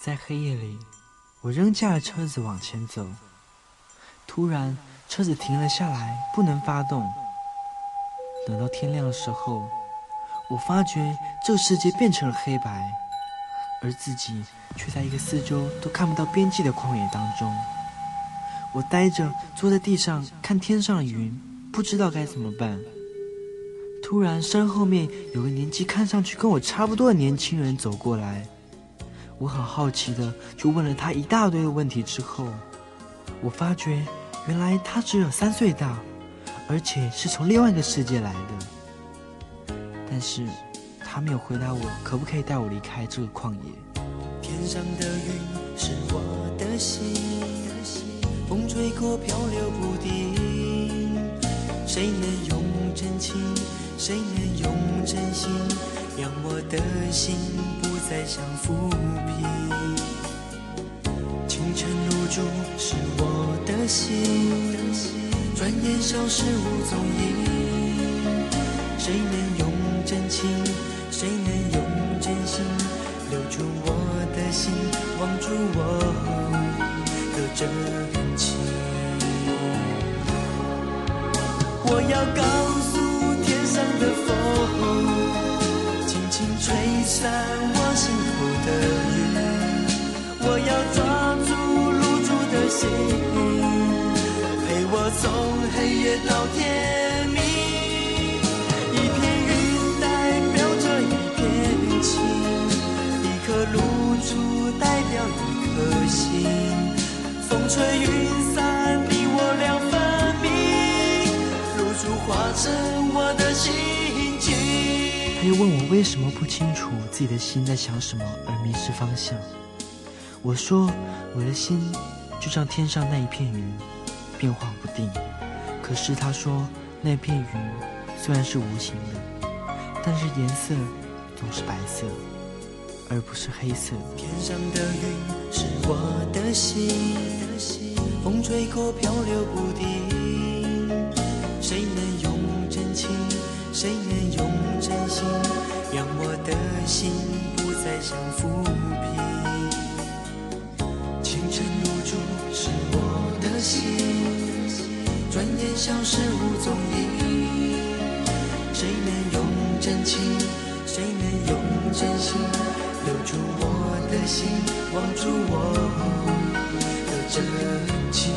在黑夜里，我扔下了车子往前走。突然，车子停了下来，不能发动。等到天亮的时候，我发觉这个世界变成了黑白，而自己却在一个四周都看不到边际的旷野当中。我呆着坐在地上看天上的云，不知道该怎么办。突然，身后面有个年纪看上去跟我差不多的年轻人走过来。我很好奇的就问了他一大堆的问题之后，我发觉原来他只有3岁大，而且是从另外一个世界来的。但是他没有回答我可不可以带我离开这个旷野。 天上的云是我的心，风吹过漂流不定。谁能用真情，谁能用真心，让我的心不再想浮萍。清晨露珠是我的心，转眼消失无踪影。谁能用真情，谁能用真心，留住我的心，望住我的真情。我要告诉天上的风，轻轻吹散我心头的云。我要抓住露珠的心，陪我从黑夜到天明。一片云代表着一片情，一颗露珠代表一颗心。风吹云散，你我两分明，露珠化成我的心情。 他又问我为什么不清楚自己的心在想什么而迷失方向。我说我的心就像天上那一片云，变化不定。可是他说那片云虽然是无形的，但是颜色总是白色而不是黑色。 天上的云是我的心，风吹过漂流不定。谁能用真情，谁能用真心，让我的心不再想浮萍。清晨露珠是我的心，转眼消失无踪影。谁能用真情，谁能用真心，留住我的心，望住我的真情。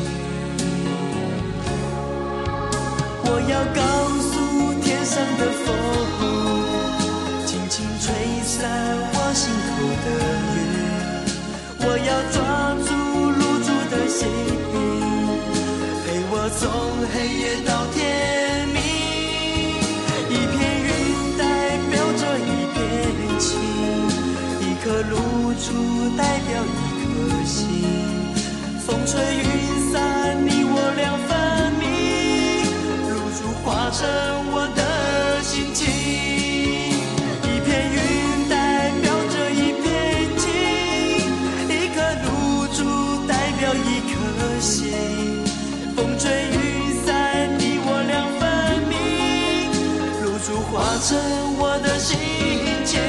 我要告诉天上的风，轻轻吹散我心头的云。我要抓住露珠的心，陪我从黑夜到天明。一片云代表着一片情，一颗露珠代表一颗心。风吹云散，你我两分明，露珠化成我的心情。一片云代表着一片情，一颗露珠代表一颗心。风吹云散，你我两分明，露珠化成我的心情。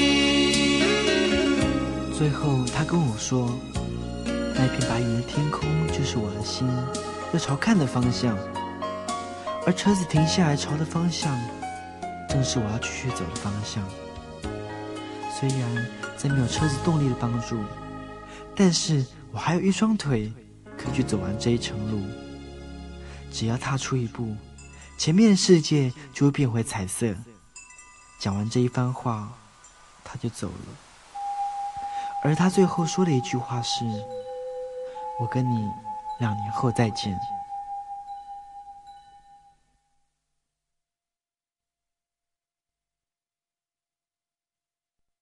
最后他跟我说，那片白云的天空就是我的心要朝看的方向，而车子停下来朝的方向正是我要继续走的方向。虽然在没有车子动力的帮助，但是我还有一双腿可以去走完这一程路。只要踏出一步，前面的世界就会变回彩色。讲完这一番话，他就走了。而他最后说的一句话是：我跟你2年后再见。